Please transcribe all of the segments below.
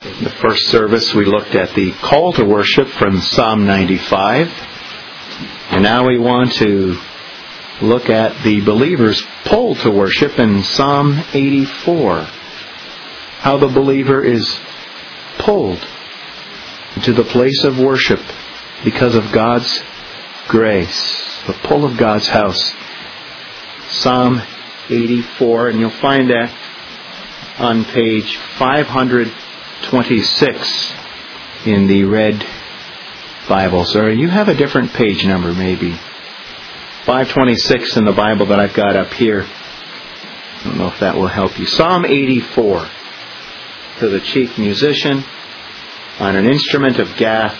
In the first service, we looked at the call to worship from Psalm 95. And now we want to look at the believer's pull to worship in Psalm 84. How the believer is pulled to the place of worship because of God's grace. The pull of God's house. Psalm 84, and you'll find that on page 526 in the red Bibles. Or you have a different page number maybe. 526 in the Bible that I've got up here. I don't know if that will help you. Psalm 84. To the chief musician on an instrument of Gath,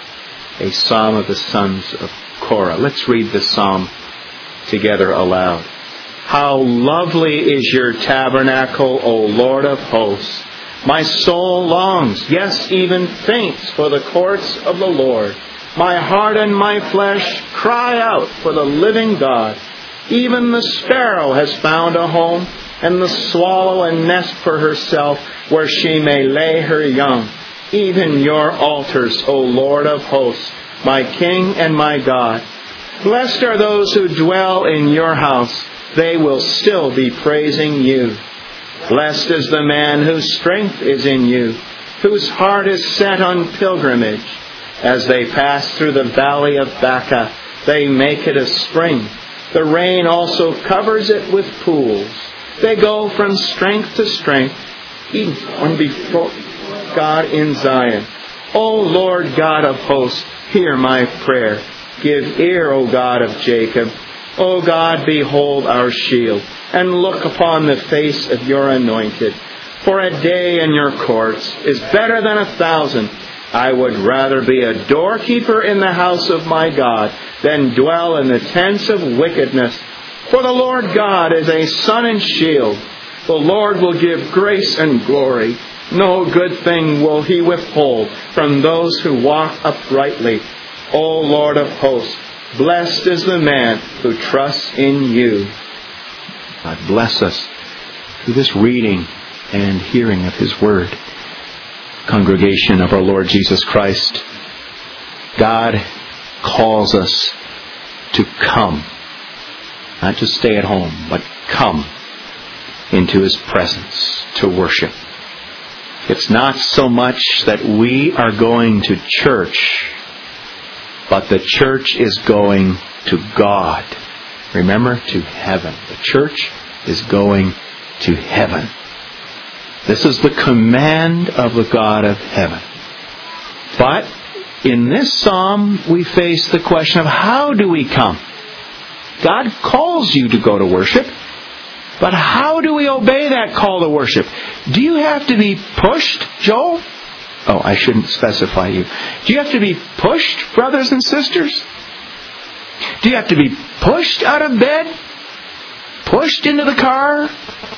a psalm of the sons of Korah. Let's read the psalm together aloud. How lovely is your tabernacle, O Lord of hosts! My soul longs, yes, even faints for the courts of the Lord. My heart and my flesh cry out for the living God. Even the sparrow has found a home, and the swallow a nest for herself, where she may lay her young. Even your altars, O Lord of hosts, my King and my God. Blessed are those who dwell in your house. They will still be praising you. Blessed is the man whose strength is in you, whose heart is set on pilgrimage. As they pass through the valley of Baca, they make it a spring. The rain also covers it with pools. They go from strength to strength, even before God in Zion. O Lord God of hosts, hear my prayer. Give ear, O God of Jacob. O God, behold our shield, and look upon the face of your anointed. For a day in your courts is better than 1,000. I would rather be a doorkeeper in the house of my God than dwell in the tents of wickedness. For the Lord God is a sun and shield. The Lord will give grace and glory. No good thing will He withhold from those who walk uprightly. O Lord of hosts, blessed is the man who trusts in you. God bless us through this reading and hearing of His Word. Congregation of our Lord Jesus Christ, God calls us to come. Not to stay at home, but come into His presence to worship. It's not so much that we are going to church, but the church is going to God. Remember, to heaven. The church is going to heaven. This is the command of the God of heaven. But in this psalm, we face the question of how do we come? God calls you to go to worship, but how do we obey that call to worship? Do you have to be pushed, Joel? Oh, I shouldn't specify you. Do you have to be pushed, brothers and sisters? Do you have to be pushed out of bed? Pushed into the car?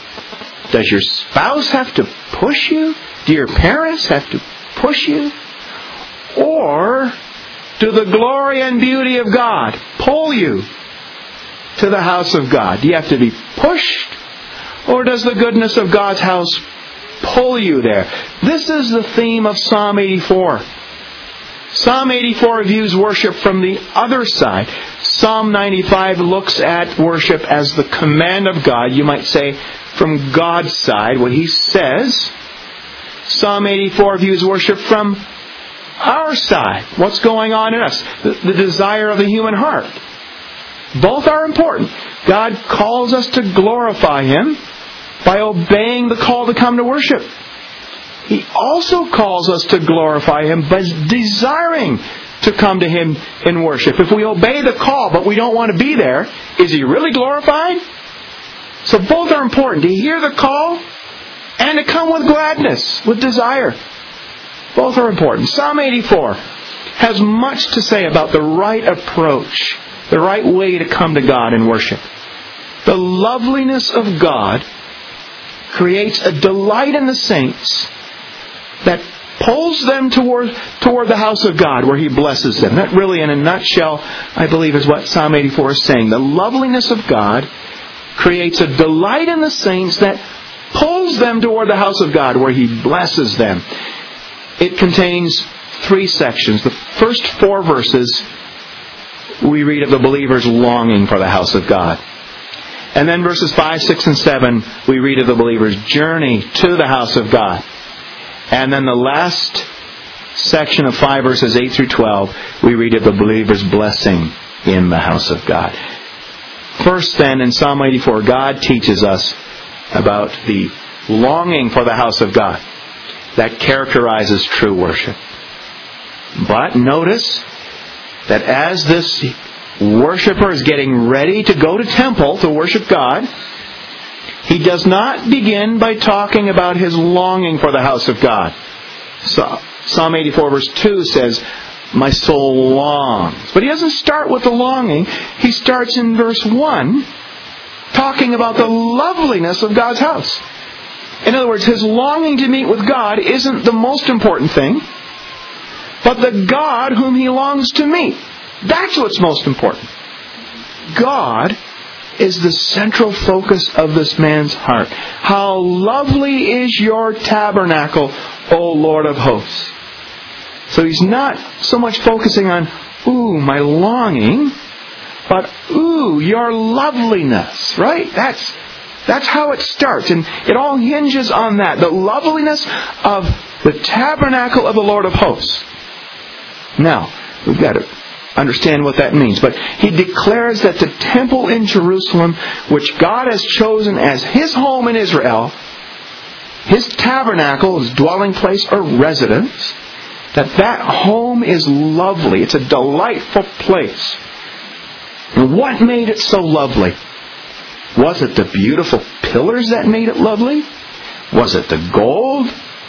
Does your spouse have to push you? Do your parents have to push you? Or do the glory and beauty of God pull you to the house of God? Do you have to be pushed? Or does the goodness of God's house pull you there? This is the theme of Psalm 84. Psalm 84 views worship from the other side. Psalm 95 looks at worship as the command of God. You might say from God's side, what He says. Psalm 84 views worship from our side. What's going on in us? The desire of the human heart. Both are important. God calls us to glorify Him by obeying the call to come to worship. He also calls us to glorify Him by desiring to come to Him in worship. If we obey the call but we don't want to be there, is He really glorified? So both are important. To hear the call and to come with gladness, with desire. Both are important. Psalm 84 has much to say about the right approach, the right way to come to God in worship. The loveliness of God creates a delight in the saints that pulls them toward the house of God where He blesses them. That really, in a nutshell, I believe is what Psalm 84 is saying. The loveliness of God creates a delight in the saints that pulls them toward the house of God where He blesses them. it contains 3 sections. The first 4 verses, we read of the believer's longing for the house of God. And then verses 5, 6, and 7, we read of the believer's journey to the house of God. And then the last section of 5 verses 8 through 12, we read of the believer's blessing in the house of God. First then, in Psalm 84, God teaches us about the longing for the house of God that characterizes true worship. But notice that as this worshiper is getting ready to go to temple to worship God, he does not begin by talking about his longing for the house of God. So, Psalm 84 verse 2 says, my soul longs. But he doesn't start with the longing. He starts in verse 1 talking about the loveliness of God's house. In other words, his longing to meet with God isn't the most important thing, but the God whom he longs to meet. That's what's most important. God is the central focus of this man's heart. How lovely is your tabernacle, O Lord of hosts. So he's not so much focusing on, ooh, my longing, but ooh, your loveliness, right? That's how it starts. And it all hinges on that. The loveliness of the tabernacle of the Lord of hosts. Now, we've got to understand what that means. But he declares that the temple in Jerusalem, which God has chosen as his home in Israel, his tabernacle, his dwelling place or residence, that home is lovely. It's a delightful place. And what made it so lovely? Was it the beautiful pillars that made it lovely? Was it the gold?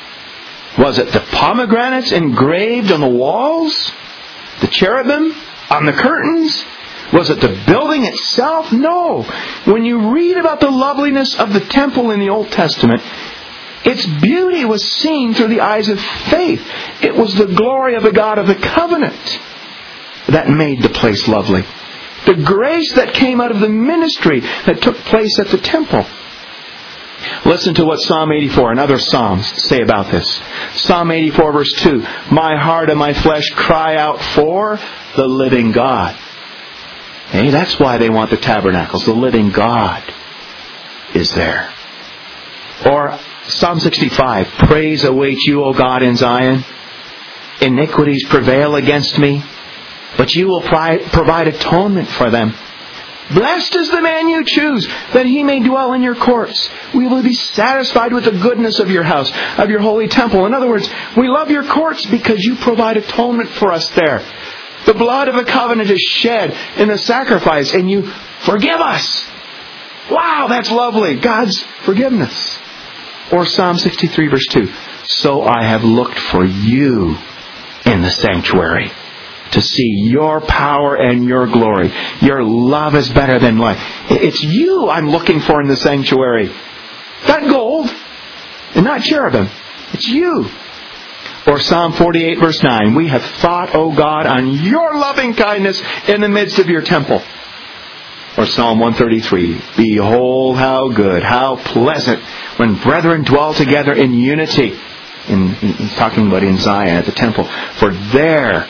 Was it the pomegranates engraved on the walls? The cherubim on the curtains? Was it the building itself? No. When you read about the loveliness of the temple in the Old Testament, its beauty was seen through the eyes of faith. It was the glory of the God of the covenant that made the place lovely. The grace that came out of the ministry that took place at the temple. Listen to what Psalm 84 and other Psalms say about this. Psalm 84 verse 2, my heart and my flesh cry out for the living God. Hey, that's why they want the tabernacles. The living God is there. Or Psalm 65, praise awaits you, O God, in Zion. Iniquities prevail against me, but you will provide atonement for them. Blessed is the man you choose, that he may dwell in your courts. We will be satisfied with the goodness of your house, of your holy temple. In other words, we love your courts because you provide atonement for us there. The blood of a covenant is shed in the sacrifice, and you forgive us. Wow, that's lovely. God's forgiveness. Or Psalm 63 verse 2, so I have looked for you in the sanctuary, to see your power and your glory. Your love is better than life. It's you I'm looking for in the sanctuary. Not gold and not cherubim. It's you. Or Psalm 48 verse 9. We have thought, O God, on your loving kindness in the midst of your temple. Or Psalm 133. Behold how good, how pleasant when brethren dwell together in unity. He's talking about in Zion at the temple. For there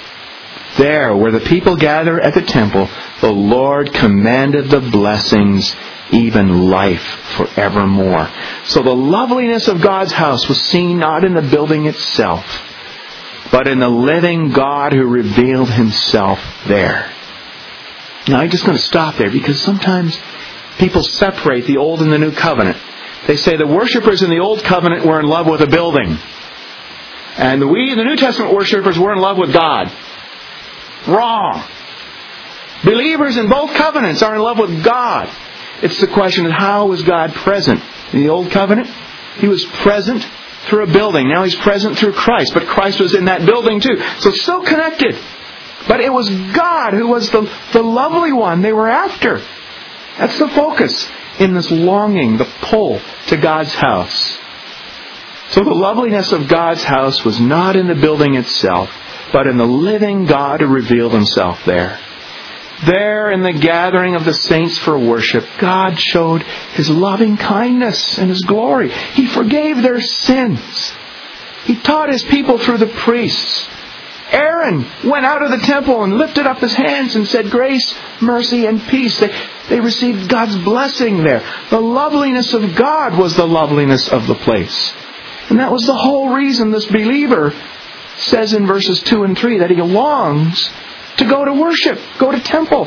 where the people gather at the temple, the Lord commanded the blessings, even life forevermore. So the loveliness of God's house was seen not in the building itself, but in the living God who revealed himself there. Now I'm just going to stop there because sometimes people separate the Old and the New Covenant. They say the worshipers in the Old Covenant were in love with a building. And we, the New Testament worshipers, were in love with God. Wrong. Believers in both covenants are in love with God. It's the question of how was God present? In the Old Covenant, he was present through a building. Now he's present through Christ. But Christ was in that building too. So connected. But it was God who was the lovely one they were after. That's the focus in this longing, the pull to God's house. So the loveliness of God's house was not in the building itself, but in the living God who revealed himself there. There in the gathering of the saints for worship, God showed his loving kindness and his glory. He forgave their sins. He taught His people through the priests. Aaron went out of the temple and lifted up his hands and said, grace, mercy, and peace. They received God's blessing there. The loveliness of God was the loveliness of the place. And that was the whole reason this believer says in verses 2 and 3 that he longs to go to worship, go to temple.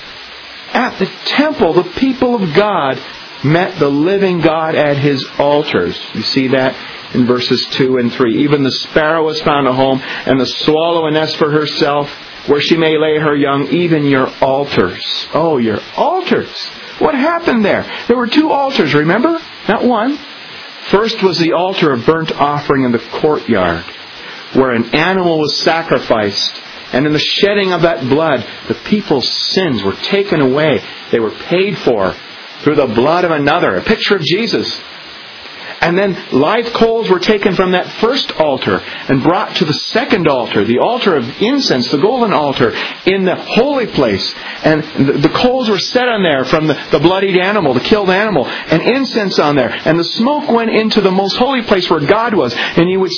At the temple, the people of God met the living God at His altars. You see that in verses 2 and 3. Even the sparrow has found a home, and the swallow a nest for herself, where she may lay her young, even your altars. Oh, your altars. What happened there? There were 2 altars, remember? Not one. First was the altar of burnt offering in the courtyard, where an animal was sacrificed. And in the shedding of that blood, the people's sins were taken away. They were paid for through the blood of another, a picture of Jesus. And then live coals were taken from that first altar and brought to the second altar, the altar of incense, the golden altar, in the holy place. And the coals were set on there from the bloodied animal, the killed animal, and incense on there. And the smoke went into the most holy place where God was. And you would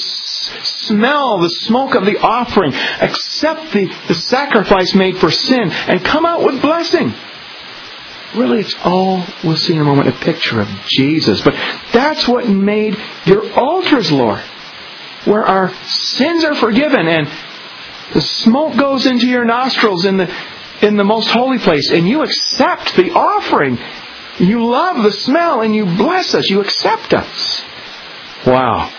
smell the smoke of the offering, accept the sacrifice made for sin, and come out with blessing. Really, it's all, we'll see in a moment, a picture of Jesus. But that's what made your altars, Lord, where our sins are forgiven and the smoke goes into your nostrils in the most holy place, and you accept the offering. You love the smell and you bless us. You accept us. Wow.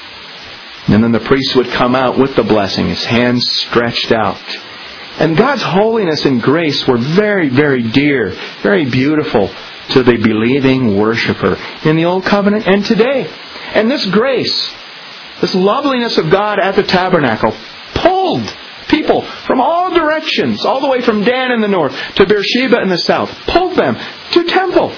And then the priest would come out with the blessing, his hands stretched out. And God's holiness and grace were very, very dear, very beautiful to the believing worshiper in the Old Covenant and today. And this grace, this loveliness of God at the tabernacle, pulled people from all directions, all the way from Dan in the north to Beersheba in the south, pulled them to temple.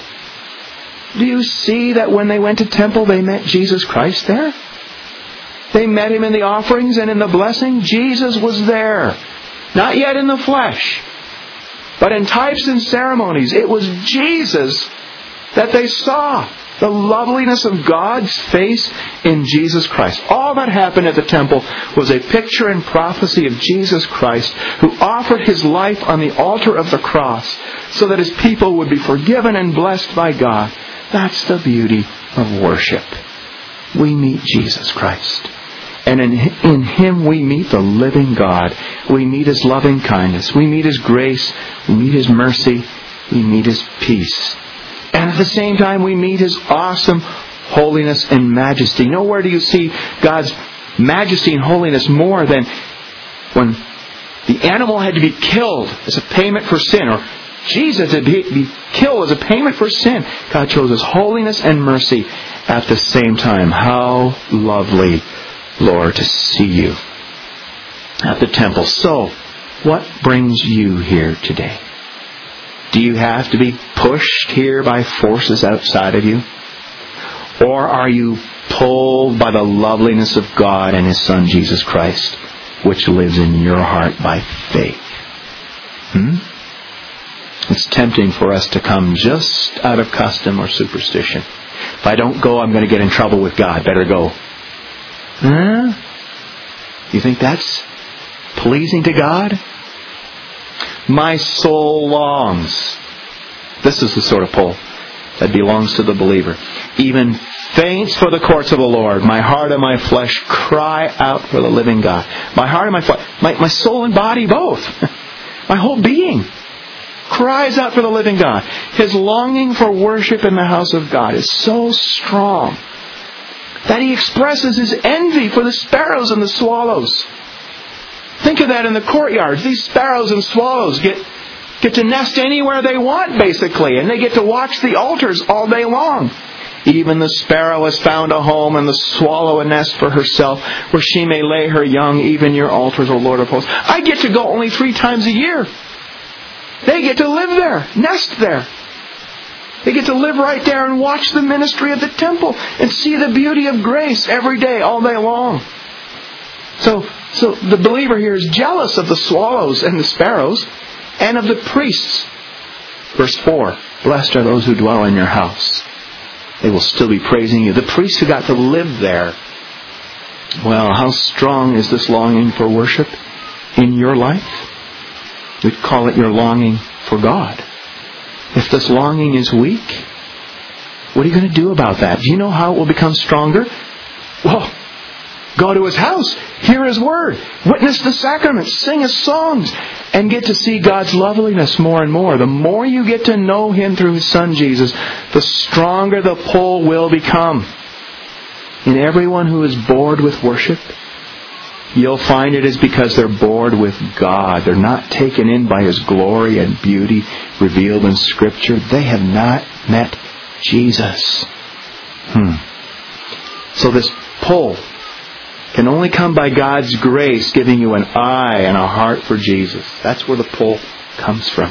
Do you see that when they went to temple, they met Jesus Christ there? They met Him in the offerings and in the blessing. Jesus was there. Not yet in the flesh, but in types and ceremonies. It was Jesus that they saw. The loveliness of God's face in Jesus Christ. All that happened at the temple was a picture and prophecy of Jesus Christ, who offered His life on the altar of the cross so that His people would be forgiven and blessed by God. That's the beauty of worship. We meet Jesus Christ. And in Him we meet the living God. We meet His loving kindness. We meet His grace. We meet His mercy. We meet His peace. And at the same time we meet His awesome holiness and majesty. Nowhere do you see God's majesty and holiness more than when the animal had to be killed as a payment for sin, or Jesus had to be killed as a payment for sin. God chose His holiness and mercy at the same time. How lovely, Lord, to see you at the temple. So, what brings you here today? Do you have to be pushed here by forces outside of you? Or are you pulled by the loveliness of God and His Son, Jesus Christ, which lives in your heart by faith? It's tempting for us to come just out of custom or superstition. If I don't go, I'm going to get in trouble with God. Better go. You think that's pleasing to God? My soul longs. This is the sort of pull that belongs to the believer. Even faints for the courts of the Lord. My heart and my flesh cry out for the living God. My heart and my flesh, my soul and body both. My whole being cries out for the living God. His longing for worship in the house of God is so strong that he expresses his envy for the sparrows and the swallows. Think of that in the courtyards. These sparrows and swallows get to nest anywhere they want, basically, and they get to watch the altars all day long. Even the sparrow has found a home, and the swallow a nest for herself, where she may lay her young, even your altars, O Lord of hosts. I get to go only 3 times a year. They get to live there, nest there. They get to live right there and watch the ministry of the temple and see the beauty of grace every day, all day long. So the believer here is jealous of the swallows and the sparrows and of the priests. Verse 4, blessed are those who dwell in your house. They will still be praising you. The priests who got to live there Well, how strong is this longing for worship in your life? We'd call it your longing for God. If this longing is weak, what are you going to do about that? Do you know how it will become stronger? Well, go to His house, hear His Word, witness the sacraments, sing His songs, and get to see God's loveliness more and more. The more you get to know Him through His Son Jesus, the stronger the pull will become. And everyone who is bored with worship, you'll find it is because they're bored with God. They're not taken in by His glory and beauty revealed in Scripture. They have not met Jesus. So this pull can only come by God's grace giving you an eye and a heart for Jesus. That's where the pull comes from.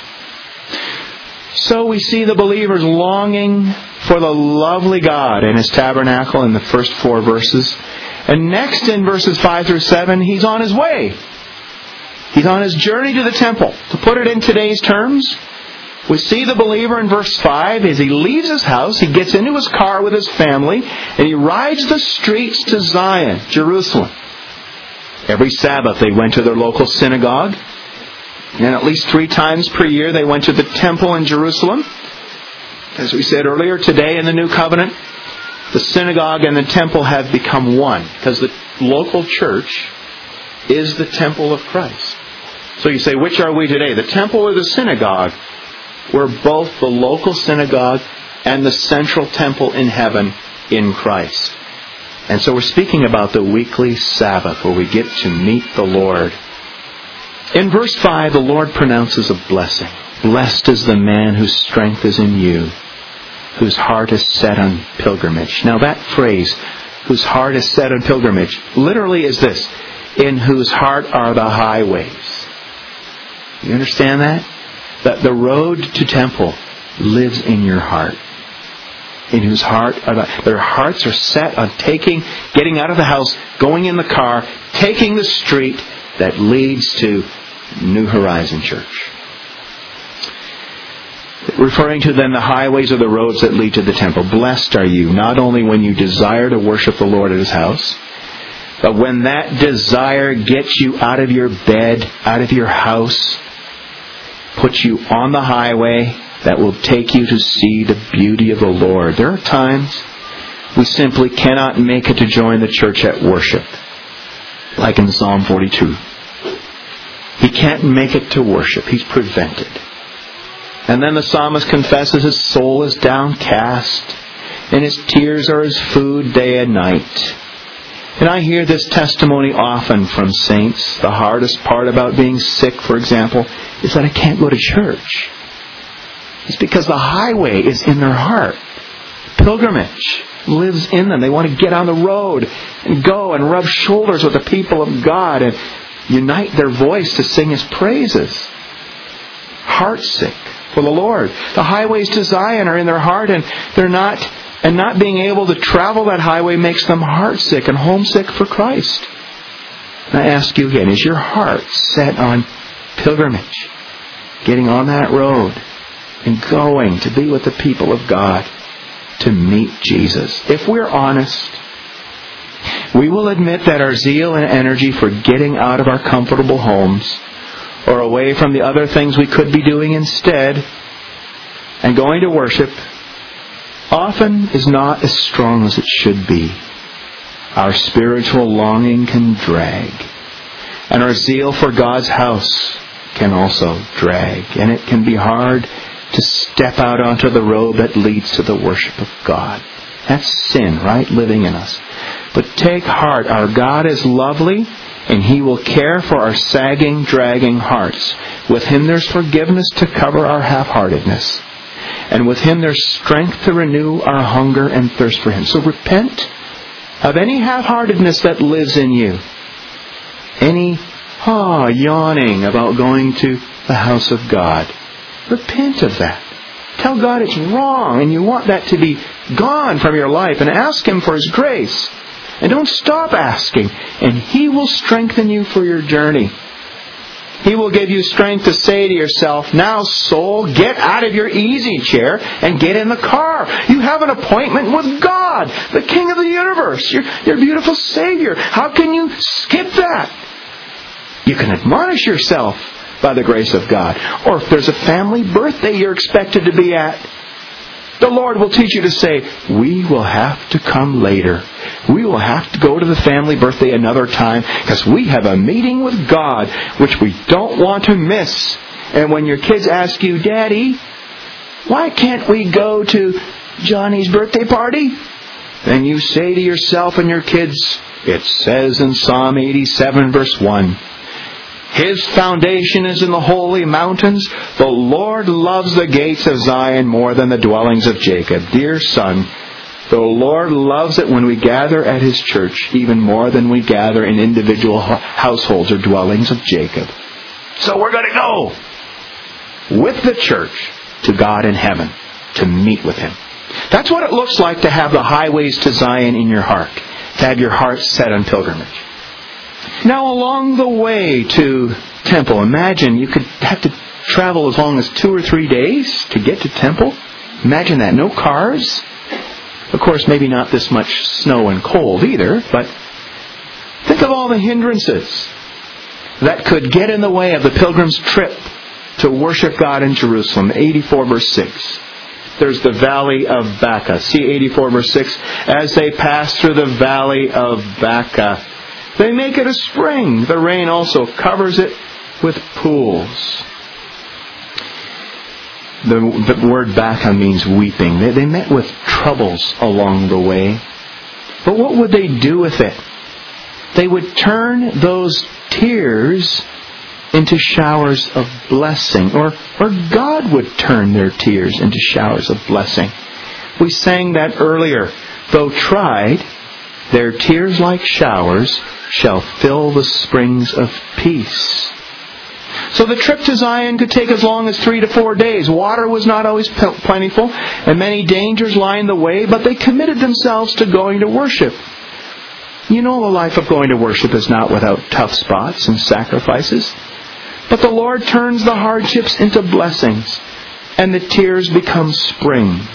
So we see the believers longing for the lovely God in His tabernacle in the first 4 verses. And next in verses 5 through 7, He's on His way. He's on His journey to the temple. To put it in today's terms, we see the believer in verse 5 as he leaves his house, he gets into his car with his family, and he rides the streets to Zion, Jerusalem. Every Sabbath they went to their local synagogue, and at least 3 times per year they went to the temple in Jerusalem. As we said earlier, today in the New Covenant, the synagogue and the temple have become one, because the local church is the temple of Christ. So you say, which are we today, the temple or the synagogue? We're both the local synagogue and the central temple in heaven in Christ. And so we're speaking about the weekly Sabbath where we get to meet the Lord. In verse 5, the Lord pronounces a blessing. Blessed is the man whose strength is in you, whose heart is set on pilgrimage. Now that phrase, whose heart is set on pilgrimage, literally is this: in whose heart are the highways. You understand that? That the road to temple lives in your heart. In whose heart are their hearts are set on getting out of the house, going in the car, taking the street that leads to New Horizon Church. Referring to then the highways or the roads that lead to the temple. Blessed are you, not only when you desire to worship the Lord at His house, but when that desire gets you out of your bed, out of your house, puts you on the highway that will take you to see the beauty of the Lord. There are times we simply cannot make it to join the church at worship, like in Psalm 42. He can't make it to worship. He's prevented. And then the psalmist confesses his soul is downcast, and his tears are his food day and night. And I hear this testimony often from saints. The hardest part about being sick, for example, is that I can't go to church. It's because the highway is in their heart. Pilgrimage lives in them. They want to get on the road and go and rub shoulders with the people of God and unite their voice to sing His praises. Heartsick for the Lord. The highways to Zion are in their heart, and not being able to travel that highway makes them heartsick and homesick for Christ. And I ask you again, is your heart set on pilgrimage? Getting on that road and going to be with the people of God to meet Jesus. If we're honest, we will admit that our zeal and energy for getting out of our comfortable homes or away from the other things we could be doing instead and going to worship often is not as strong as it should be. Our spiritual longing can drag, and our zeal for God's house can also drag, and it can be hard to step out onto the road that leads to the worship of God. That's sin, right? Living in us. But take heart, our God is lovely, and He will care for our sagging, dragging hearts. With Him there's forgiveness to cover our half-heartedness. And with Him there's strength to renew our hunger and thirst for Him. So repent of any half-heartedness that lives in you. Any yawning about going to the house of God. Repent of that. Tell God it's wrong and you want that to be gone from your life, and ask Him for His grace. And don't stop asking, and He will strengthen you for your journey. He will give you strength to say to yourself, now, soul, get out of your easy chair and get in the car. You have an appointment with God, the King of the universe, your beautiful Savior. How can you skip that? You can admonish yourself by the grace of God. Or if there's a family birthday you're expected to be at, the Lord will teach you to say, we will have to come later. We will have to go to the family birthday another time because we have a meeting with God which we don't want to miss. And when your kids ask you, Daddy, why can't we go to Johnny's birthday party? Then you say to yourself and your kids, it says in Psalm 87 verse 1, His foundation is in the holy mountains. The Lord loves the gates of Zion more than the dwellings of Jacob. Dear son, the Lord loves it when we gather at His church even more than we gather in individual households or dwellings of Jacob. So we're going to go with the church to God in heaven to meet with Him. That's what it looks like to have the highways to Zion in your heart, to have your heart set on pilgrimage. Now, along the way to Temple, imagine you could have to travel as long as 2 or 3 days to get to Temple. Imagine that. No cars. Of course, maybe not this much snow and cold either, but think of all the hindrances that could get in the way of the pilgrim's trip to worship God in Jerusalem. 84 verse 6. There's the valley of Baca. See 84 verse 6. As they pass through the valley of Baca, they make it a spring. The rain also covers it with pools. The word Baca means weeping. They met with troubles along the way. But what would they do with it? They would turn those tears into showers of blessing. Or God would turn their tears into showers of blessing. We sang that earlier. Though tried, their tears like showers shall fill the springs of peace. So the trip to Zion could take as long as 3 to 4 days. Water was not always plentiful, and many dangers lined the way, but they committed themselves to going to worship. You know the life of going to worship is not without tough spots and sacrifices. But the Lord turns the hardships into blessings, and the tears become springs.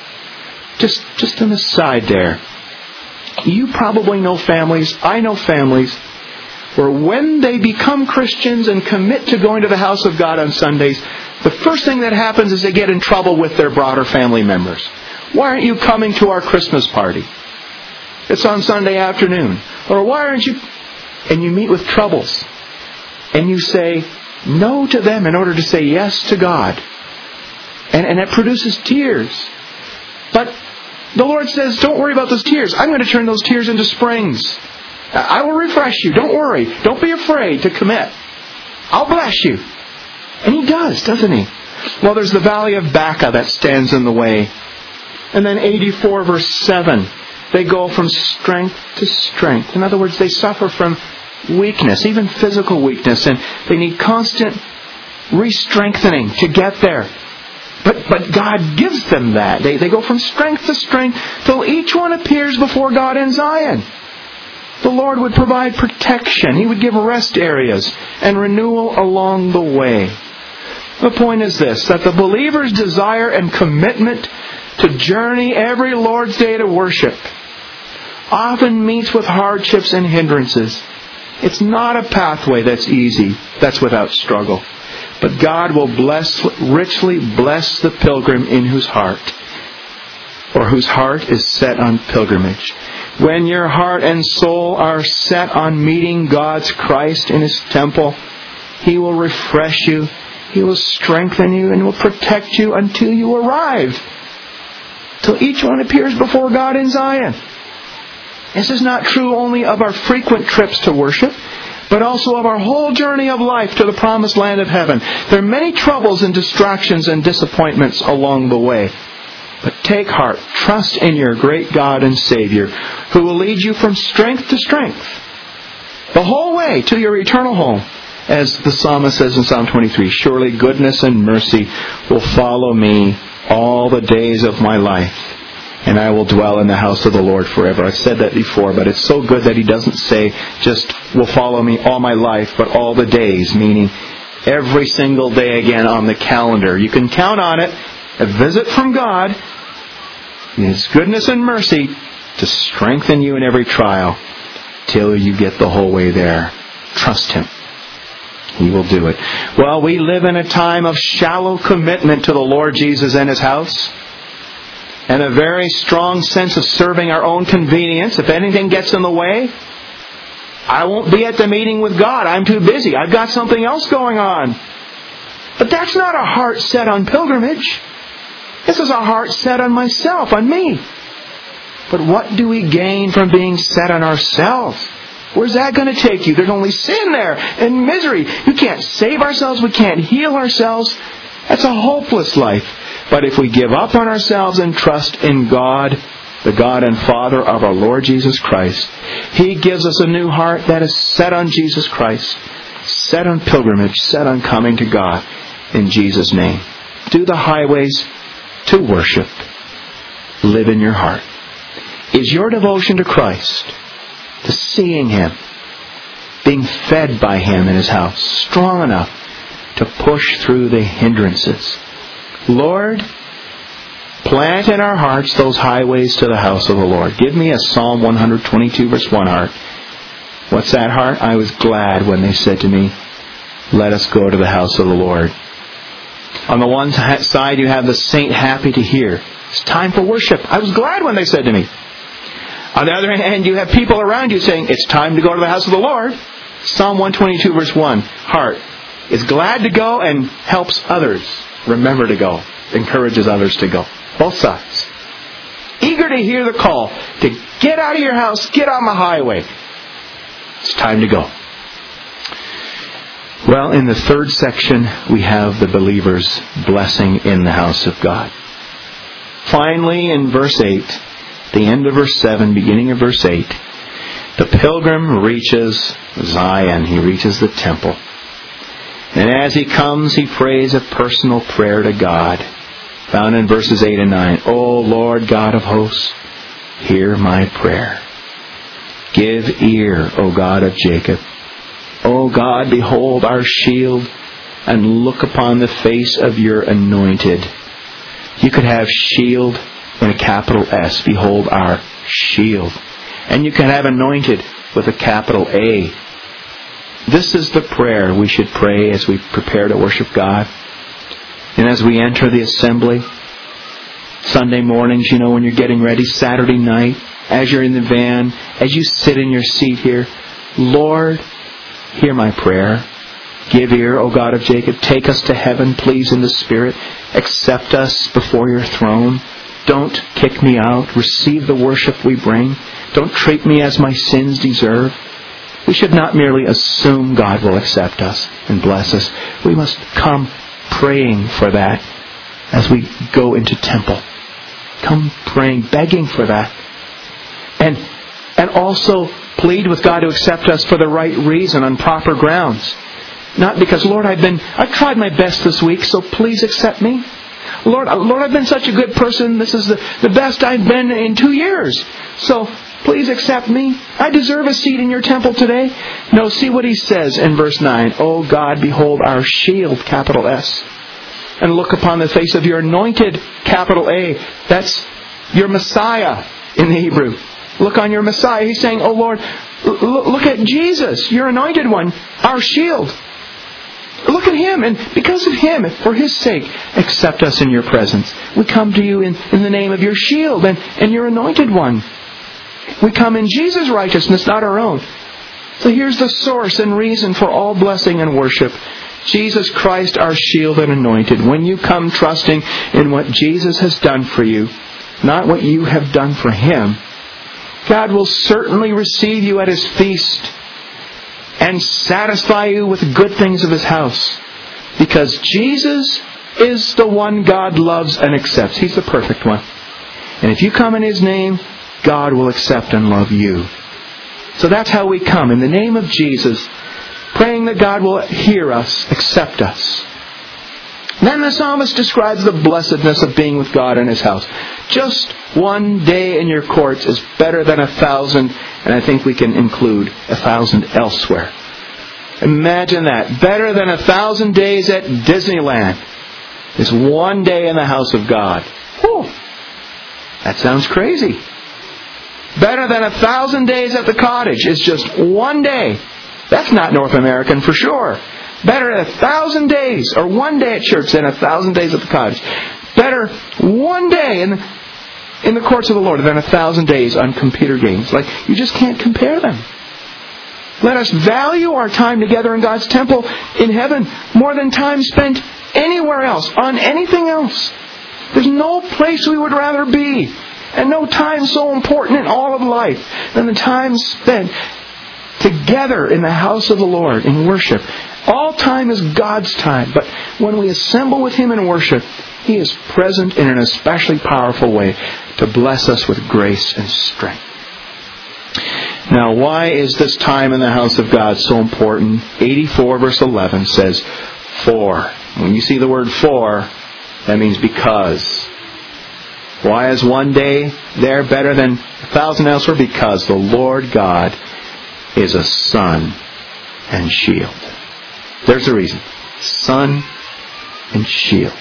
Just an aside there. You probably know families, I know families, where when they become Christians and commit to going to the house of God on Sundays, the first thing that happens is they get in trouble with their broader family members. Why aren't you coming to our Christmas party? It's on Sunday afternoon. Or why aren't you... And you meet with troubles. And you say no to them in order to say yes to God. And it produces tears. But the Lord says, don't worry about those tears. I'm going to turn those tears into springs. I will refresh you. Don't worry. Don't be afraid to commit. I'll bless you. And He does, doesn't He? Well, there's the valley of Baca that stands in the way. And then 84 verse 7. They go from strength to strength. In other words, they suffer from weakness, even physical weakness. And they need constant re-strengthening to get there. But God gives them that. They go from strength to strength till each one appears before God in Zion. The Lord would provide protection. He would give rest areas and renewal along the way. The point is this, that the believer's desire and commitment to journey every Lord's Day to worship often meets with hardships and hindrances. It's not a pathway that's easy, that's without struggle. But God will richly bless the pilgrim in whose heart is set on pilgrimage. When your heart and soul are set on meeting God's Christ in His temple, He will refresh you, He will strengthen you, and will protect you until you arrive. Till each one appears before God in Zion. This is not true only of our frequent trips to worship, but also of our whole journey of life to the promised land of heaven. There are many troubles and distractions and disappointments along the way. But take heart, trust in your great God and Savior, who will lead you from strength to strength, the whole way to your eternal home. As the psalmist says in Psalm 23, surely goodness and mercy will follow me all the days of my life, and I will dwell in the house of the Lord forever. I've said that before, but it's so good that he doesn't say just will follow me all my life, but all the days, meaning every single day again on the calendar. You can count on it, a visit from God, His goodness and mercy to strengthen you in every trial till you get the whole way there. Trust Him. He will do it. Well, we live in a time of shallow commitment to the Lord Jesus and His house, and a very strong sense of serving our own convenience. If anything gets in the way, I won't be at the meeting with God. I'm too busy. I've got something else going on. But that's not a heart set on pilgrimage. This is a heart set on myself, on me. But what do we gain from being set on ourselves? Where's that going to take you? There's only sin there and misery. We can't save ourselves. We can't heal ourselves. That's a hopeless life. But if we give up on ourselves and trust in God, the God and Father of our Lord Jesus Christ, He gives us a new heart that is set on Jesus Christ, set on pilgrimage, set on coming to God in Jesus' name. Do the highways to worship. Live in your heart. Is your devotion to Christ, to seeing Him, being fed by Him in His house, strong enough to push through the hindrances? Lord, plant in our hearts those highways to the house of the Lord. Give me a Psalm 122 verse 1 heart. What's that heart? I was glad when they said to me, let us go to the house of the Lord. On the one side you have the saint happy to hear, it's time for worship. I was glad when they said to me. On the other hand, you have people around you saying, it's time to go to the house of the Lord. Psalm 122 verse 1 heart is glad to go and helps others remember to go, encourages others to go. Both sides. Eager to hear the call to get out of your house, get on the highway. It's time to go. Well, in the third section, we have the believer's blessing in the house of God. Finally, in verse 8, the end of verse 7, beginning of verse 8, the pilgrim reaches Zion. He reaches the temple. And as he comes, he prays a personal prayer to God, found in verses 8 and 9. O Lord God of hosts, hear my prayer. Give ear, O God of Jacob. O God, behold our shield, and look upon the face of your anointed. You could have shield in a capital S. Behold our shield. And you can have anointed with a capital A. This is the prayer we should pray as we prepare to worship God. And as we enter the assembly, Sunday mornings, when you're getting ready, Saturday night, as you're in the van, as you sit in your seat here, Lord, hear my prayer. Give ear, O God of Jacob. Take us to heaven, please, in the Spirit. Accept us before your throne. Don't kick me out. Receive the worship we bring. Don't treat me as my sins deserve. We should not merely assume God will accept us and bless us. We must come praying for that as we go into temple. Come praying, begging for that. And also plead with God to accept us for the right reason, on proper grounds. Not because, Lord, I've tried my best this week, so please accept me. Lord, I've been such a good person. This is the best I've been in 2 years. So please accept me. I deserve a seat in your temple today. No, see what he says in verse 9. O God, behold our shield, capital S. And look upon the face of your anointed, capital A. That's your Messiah in the Hebrew. Look on your Messiah. He's saying, oh Lord, look at Jesus, your anointed one, our shield. Look at Him, and because of Him, for His sake, accept us in your presence. We come to you in the name of your shield and your anointed one. We come in Jesus' righteousness, not our own. So here's the source and reason for all blessing and worship. Jesus Christ, our shield and anointed. When you come trusting in what Jesus has done for you, not what you have done for Him, God will certainly receive you at His feast and satisfy you with good things of His house. Because Jesus is the one God loves and accepts. He's the perfect one. And if you come in His name, God will accept and love you. So that's how we come, in the name of Jesus, praying that God will hear us, accept us. Then the psalmist describes the blessedness of being with God in His house. Just one day in your courts is better than 1,000, and I think we can include 1,000 elsewhere. Imagine that. Better than 1,000 days at Disneyland is one day in the house of God. Whew. That sounds crazy. Better than 1,000 days at the cottage is just one day. That's not North American for sure. Better 1,000 days or one day at church than 1,000 days at the cottage. Better one day in the courts of the Lord than 1,000 days on computer games. Like, you just can't compare them. Let us value our time together in God's temple in heaven more than time spent anywhere else, on anything else. There's no place we would rather be, and no time so important in all of life than the time spent together in the house of the Lord in worship. All time is God's time, but when we assemble with Him in worship, He is present in an especially powerful way to bless us with grace and strength. Now, why is this time in the house of God so important? 84 verse 11 says, for. When you see the word for, that means because. Why is one day there better than 1,000 elsewhere? Because the Lord God is a sun and shield. There's the reason. Sun and shield.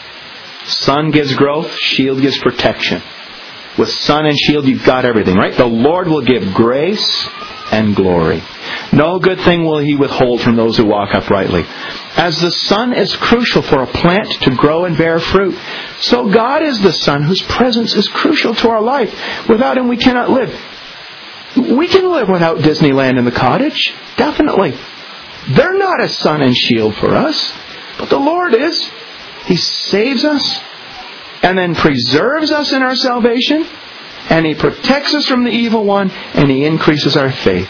Sun gives growth, shield gives protection. With sun and shield, you've got everything, right? The Lord will give grace and glory. No good thing will He withhold from those who walk uprightly. As the sun is crucial for a plant to grow and bear fruit, so God is the sun whose presence is crucial to our life. Without Him, we cannot live. We can live without Disneyland and the cottage. Definitely. They're not a sun and shield for us, but the Lord is. He saves us and then preserves us in our salvation, and He protects us from the evil one, and He increases our faith.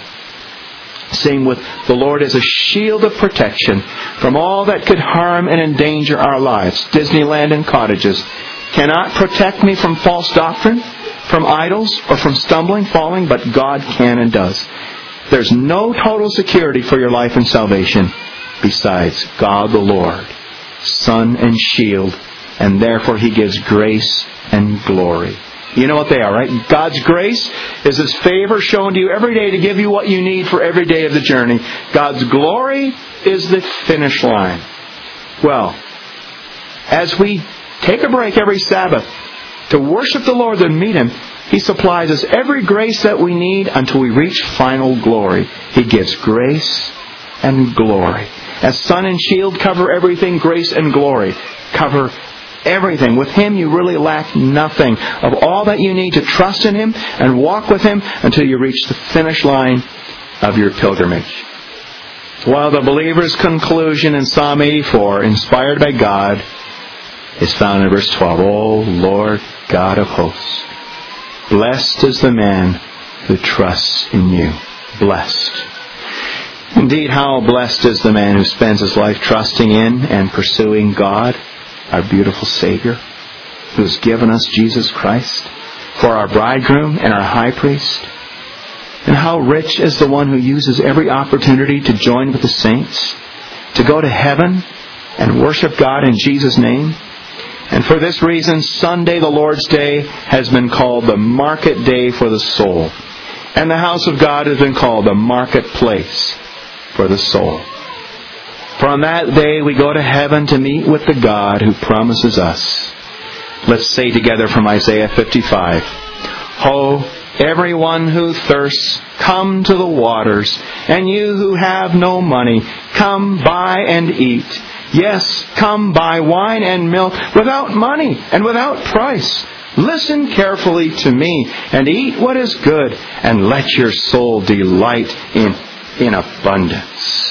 Same with the Lord as a shield of protection from all that could harm and endanger our lives. Disneyland and cottages cannot protect me from false doctrine, from idols, or from stumbling, falling, but God can and does. There's no total security for your life and salvation besides God the Lord, sun and shield, and therefore He gives grace and glory. You know what they are, right? God's grace is His favor shown to you every day to give you what you need for every day of the journey. God's glory is the finish line. Well, as we take a break every Sabbath to worship the Lord and meet Him, He supplies us every grace that we need until we reach final glory. He gives grace and glory. As sun and shield cover everything, grace and glory cover everything. With Him, you really lack nothing of all that you need to trust in Him and walk with Him until you reach the finish line of your pilgrimage. While the believer's conclusion in Psalm 84, inspired by God, is found in verse 12. O Lord God of hosts, blessed is the man who trusts in You. Blessed. Indeed, how blessed is the man who spends his life trusting in and pursuing God, our beautiful Savior, who has given us Jesus Christ for our bridegroom and our high priest. And how rich is the one who uses every opportunity to join with the saints, to go to heaven and worship God in Jesus' name. And for this reason, Sunday, the Lord's Day, has been called the market day for the soul. And the house of God has been called the marketplace for the soul. For on that day we go to heaven to meet with the God who promises us. Let's say together from Isaiah 55, Ho, everyone who thirsts, come to the waters, and you who have no money, come buy and eat. Yes, come buy wine and milk without money and without price. Listen carefully to me and eat what is good, and let your soul delight in abundance.